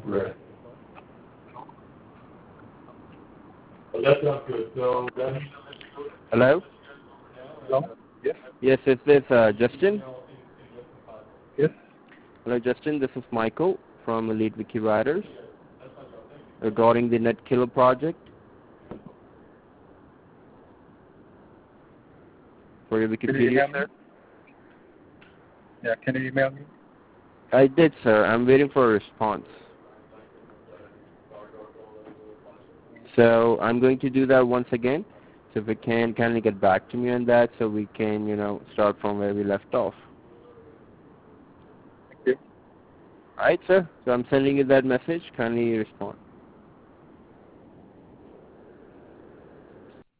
Right. Well, that sounds good. So then, Hello? Hello? Yes? Yes, is this Justin? Yes? Hello, Justin. This is Michael from Elite Wiki Writers regarding the NetKiller project for your Can you email Wikipedia, me? sir. Yeah, can you email me? I did, sir. I'm waiting for a response. So I'm going to do that once again. So if you can kindly get back to me on that so we can, start from where we left off. Thank you. Alright, sir. So I'm sending you that message. Kindly respond.